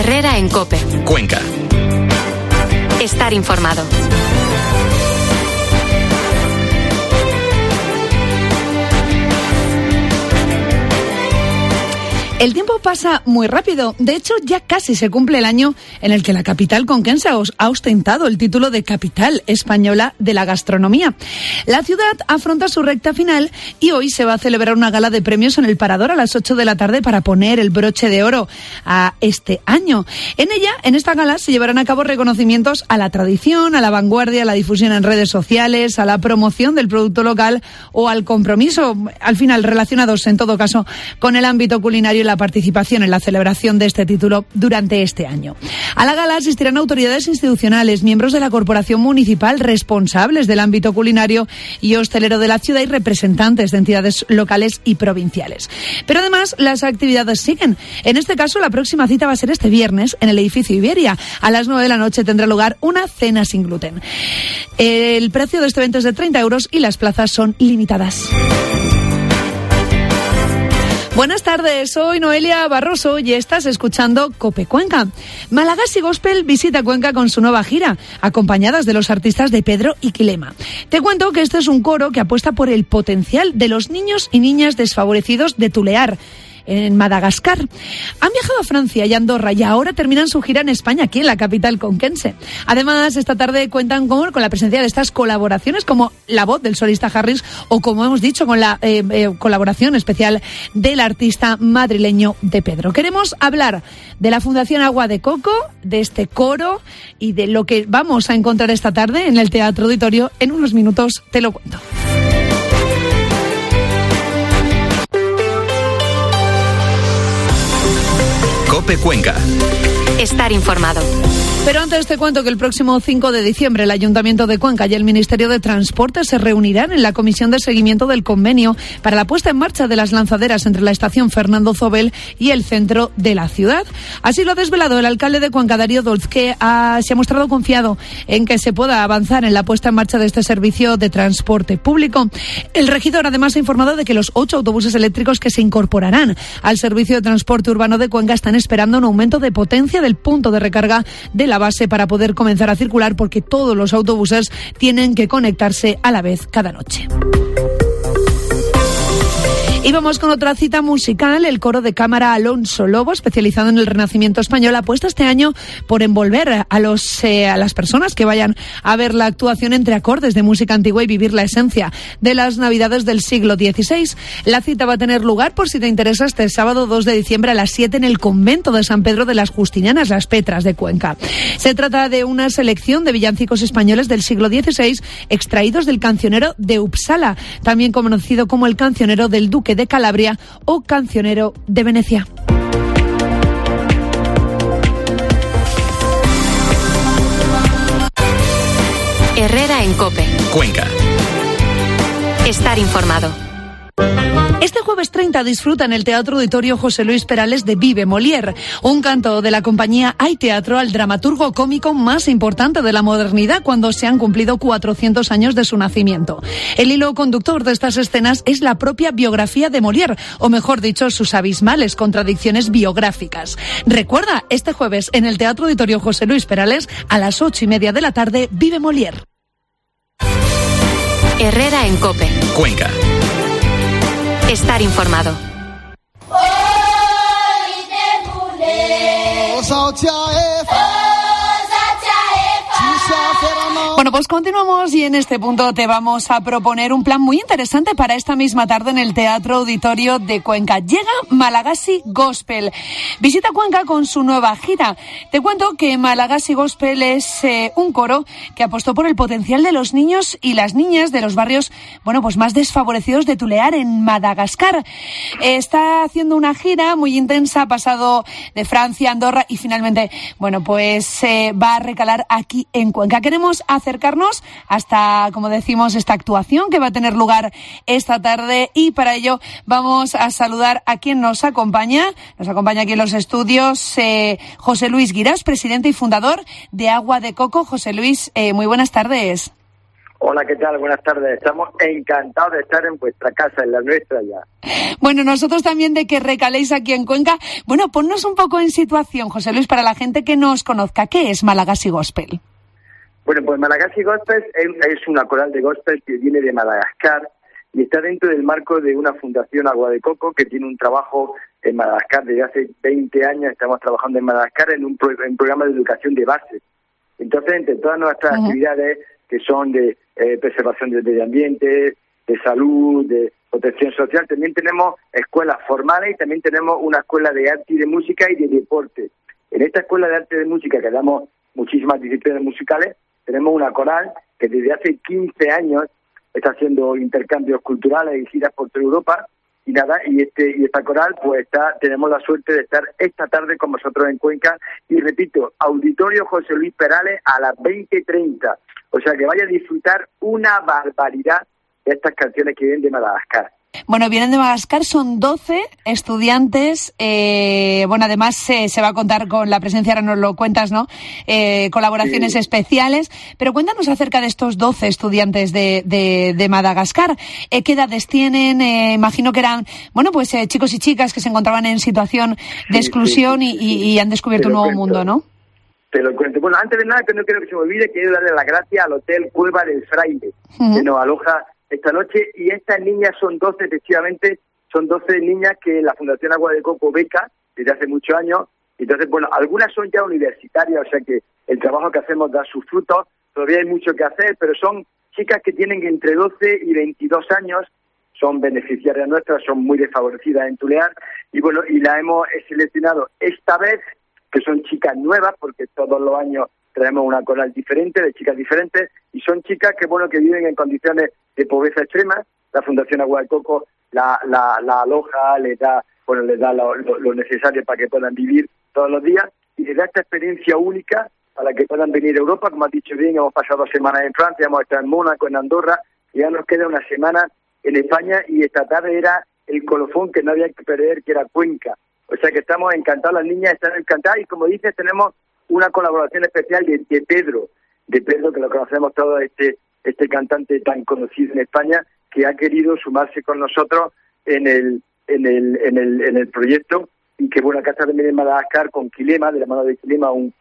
Herrera en COPE. Cuenca. Estar informado. El tiempo pasa muy rápido. De hecho, ya casi se cumple el año en el que la capital conquense ha ostentado el título de capital española de la gastronomía. La ciudad afronta su recta final y hoy se va a celebrar una gala de premios en el Parador a las 8 de la tarde para poner el broche de oro a este año. En esta gala se llevarán a cabo reconocimientos a la tradición, a la vanguardia, a la difusión en redes sociales, a la promoción del producto local o al compromiso, al final relacionados en todo caso con el ámbito culinario y la participación en la celebración de este título durante este año. A la gala asistirán autoridades institucionales, miembros de la corporación municipal, responsables del ámbito culinario y hostelero de la ciudad y representantes de entidades locales y provinciales. Pero además las actividades siguen. En este caso la próxima cita va a ser este viernes en el edificio Iberia. A las 9 de la noche tendrá lugar una cena sin gluten. El precio de este evento es de 30 euros y las plazas son limitadas. Buenas tardes, soy Noelia Barroso y estás escuchando COPE Cuenca. Malagasy Gospel visita Cuenca con su nueva gira, acompañadas de los artistas de Pedro y Quilema. Te cuento que este es un coro que apuesta por el potencial de los niños y niñas desfavorecidos de Tulear, en Madagascar. Han viajado a Francia y Andorra y ahora terminan su gira en España, aquí en la capital conquense. Además, esta tarde cuentan con la presencia de estas colaboraciones como la voz del solista Harris o, como hemos dicho, con la colaboración especial del artista madrileño de Pedro. Queremos hablar de la Fundación Agua de Coco, de este coro y de lo que vamos a encontrar esta tarde en el Teatro Auditorio. En unos minutos te lo cuento. COPE Cuenca. Estar informado. Pero antes te cuento que el próximo 5 de diciembre el Ayuntamiento de Cuenca y el Ministerio de Transporte se reunirán en la Comisión de Seguimiento del Convenio para la puesta en marcha de las lanzaderas entre la estación Fernando Zobel y el centro de la ciudad. Así lo ha desvelado el alcalde de Cuenca, Darío Dolz, que se ha mostrado confiado en que se pueda avanzar en la puesta en marcha de este servicio de transporte público. El regidor además ha informado de que los 8 autobuses eléctricos que se incorporarán al servicio de transporte urbano de Cuenca están esperando un aumento de potencia del punto de recarga de la base para poder comenzar a circular, porque todos los autobuses tienen que conectarse a la vez cada noche. Y vamos con otra cita musical. El coro de cámara Alonso Lobo, especializado en el Renacimiento español, apuesta este año por envolver a las personas que vayan a ver la actuación entre acordes de música antigua y vivir la esencia de las Navidades del siglo XVI. La cita va a tener lugar, por si te interesa, este sábado 2 de diciembre a las 7 en el convento de San Pedro de las Justinianas, Las Petras de Cuenca. Se trata de una selección de villancicos españoles del siglo XVI extraídos del cancionero de Uppsala, también conocido como el cancionero del Duque de Calabria o cancionero de Venecia. Herrera en COPE. Cuenca. Estar informado. Este jueves 30 disfruta en el Teatro Auditorio José Luis Perales de Vive Molière, un canto de la compañía Hay Teatro al dramaturgo cómico más importante de la modernidad cuando se han cumplido 400 años de su nacimiento. El hilo conductor de estas escenas es la propia biografía de Molière, o mejor dicho, sus abismales contradicciones biográficas. Recuerda, este jueves en el Teatro Auditorio José Luis Perales a las 8:30 de la tarde, Vive Molière. Herrera en COPE. Cuenca. Estar informado. Bueno, pues continuamos y en este punto te vamos a proponer un plan muy interesante para esta misma tarde en el Teatro Auditorio de Cuenca. Llega Malagasy Gospel. Visita Cuenca con su nueva gira. Te cuento que Malagasy Gospel es un coro que apostó por el potencial de los niños y las niñas de los barrios, bueno, pues más desfavorecidos de Tulear, en Madagascar. Está haciendo una gira muy intensa, ha pasado de Francia, Andorra y finalmente, bueno, pues va a recalar aquí en Cuenca. Queremos acercarnos hasta, como decimos, esta actuación que va a tener lugar esta tarde, y para ello vamos a saludar a quien nos acompaña aquí en los estudios, José Luis Guirás, presidente y fundador de Agua de Coco. José Luis, muy buenas tardes. Hola, ¿qué tal? Buenas tardes. Estamos encantados de estar en vuestra casa, en la nuestra ya. Bueno, nosotros también de que recaléis aquí en Cuenca. Bueno, ponnos un poco en situación, José Luis, para la gente que no os conozca. ¿Qué es Malagasy Gospel? Bueno, pues Malagasy Gospel es una coral de gospel que viene de Madagascar y está dentro del marco de una fundación Agua de Coco que tiene un trabajo en Madagascar desde hace 20 años. Estamos trabajando en Madagascar en un programa de educación de base. Entonces, entre todas nuestras actividades que son de preservación del medio ambiente, de salud, de protección social, también tenemos escuelas formales y también tenemos una escuela de arte y de música y de deporte. En esta escuela de arte y de música, que damos muchísimas disciplinas musicales, tenemos una coral que desde hace 15 años está haciendo intercambios culturales y giras por toda Europa, y esta coral pues tenemos la suerte de estar esta tarde con vosotros en Cuenca, y repito, Auditorio José Luis Perales a las 20:30. O sea que vaya a disfrutar una barbaridad de estas canciones que vienen de Madagascar. Bueno, vienen de Madagascar, son 12 estudiantes. Bueno, además se va a contar con la presencia, ahora nos lo cuentas, ¿no? Colaboraciones especiales. Pero cuéntanos acerca de estos 12 estudiantes de Madagascar. ¿Qué edades tienen? Imagino que eran, bueno, pues chicos y chicas que se encontraban en situación de exclusión y han descubierto un nuevo mundo, ¿no? Te lo cuento. Bueno, antes de nada, que no quiero que se me olvide, quiero darle las gracias al Hotel Cueva del Fraile, que nos aloja esta noche, y estas niñas son 12, efectivamente, son 12 niñas que la Fundación Agua de Coco beca desde hace muchos años. Entonces, bueno, algunas son ya universitarias, o sea que el trabajo que hacemos da sus frutos, todavía hay mucho que hacer, pero son chicas que tienen entre 12 y 22 años, son beneficiarias nuestras, son muy desfavorecidas en Tulear, y bueno, y la hemos seleccionado esta vez, que son chicas nuevas, porque todos los años traemos una coral diferente, de chicas diferentes, y son chicas que, bueno, que viven en condiciones de pobreza extrema. La Fundación Agua de Coco la aloja, les da lo necesario para que puedan vivir todos los días, y les da esta experiencia única para que puedan venir a Europa. Como has dicho bien, hemos pasado 2 semanas en Francia, hemos estado en Mónaco, en Andorra, y ya nos queda una semana en España, y esta tarde era el colofón que no había que perder, que era Cuenca. O sea que estamos encantados, las niñas están encantadas, y como dices, tenemos una colaboración especial de Pedro, que lo conocemos todos, este cantante tan conocido en España, que ha querido sumarse con nosotros en el proyecto, y que, bueno, acá está también en Madagascar con Quilema, de la mano de Quilema, un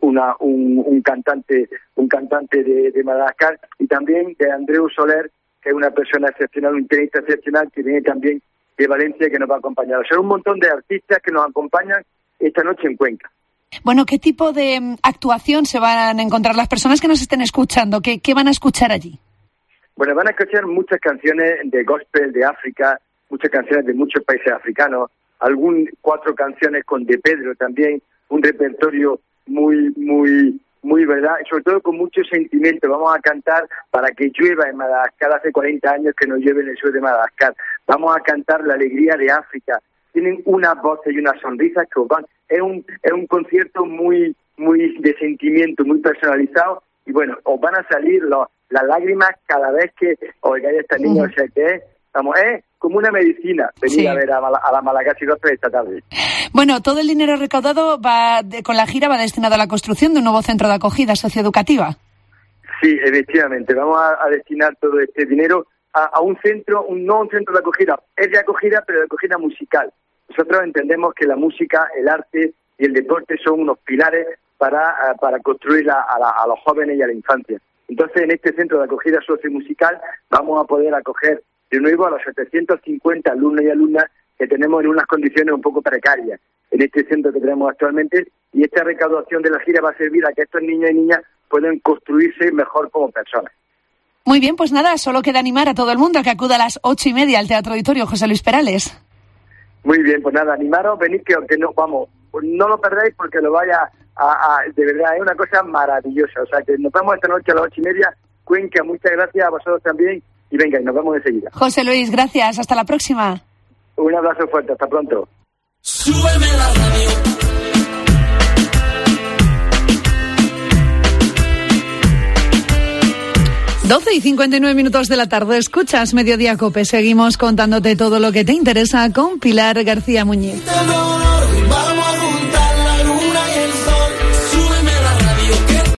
cantante de Madagascar, y también de Andreu Soler, que es una persona excepcional, un tenista excepcional, que viene también de Valencia, que nos va a acompañar. O sea, un montón de artistas que nos acompañan esta noche en Cuenca. Bueno, ¿qué tipo de actuación se van a encontrar las personas que nos estén escuchando? ¿Qué van a escuchar allí? Bueno, van a escuchar muchas canciones de gospel de África, muchas canciones de muchos países africanos, 4 canciones con De Pedro también, un repertorio muy verdad, y sobre todo con mucho sentimiento. Vamos a cantar Para que llueva en Madagascar, hace 40 años que no llueve en el sur de Madagascar. Vamos a cantar La alegría de África. Tienen unas voces y unas sonrisas que os van. Es un concierto muy de sentimiento, muy personalizado, y bueno, os van a salir las lágrimas cada vez que oigáis a esta niña. O sea que es como una medicina venir a ver a la Malagasy Gospel esta tarde. Bueno, todo el dinero recaudado con la gira va destinado a la construcción de un nuevo centro de acogida socioeducativa. Sí, efectivamente, vamos a destinar todo este dinero a un nuevo centro de acogida. Es de acogida, pero de acogida musical. Nosotros entendemos que la música, el arte y el deporte son unos pilares para construir a los jóvenes y a la infancia. Entonces, en este centro de acogida sociomusical vamos a poder acoger de nuevo a los 750 alumnos y alumnas que tenemos en unas condiciones un poco precarias en este centro que tenemos actualmente, y esta recaudación de la gira va a servir a que estos niños y niñas puedan construirse mejor como personas. Muy bien, pues nada, solo queda animar a todo el mundo a que acuda a las 8:30 al Teatro Auditorio José Luis Perales. Muy bien, pues nada, animaros, venid, que no lo perdáis, porque lo vaya de verdad, es una cosa maravillosa. O sea que nos vemos esta noche a las 8:30, Cuenca. Muchas gracias a vosotros también, y venga, y nos vemos enseguida. José Luis, gracias, hasta la próxima. Un abrazo fuerte, hasta pronto. Súbeme la radio. 12:59 de la tarde, escuchas Mediodía COPE. Seguimos contándote todo lo que te interesa con Pilar García Muñiz.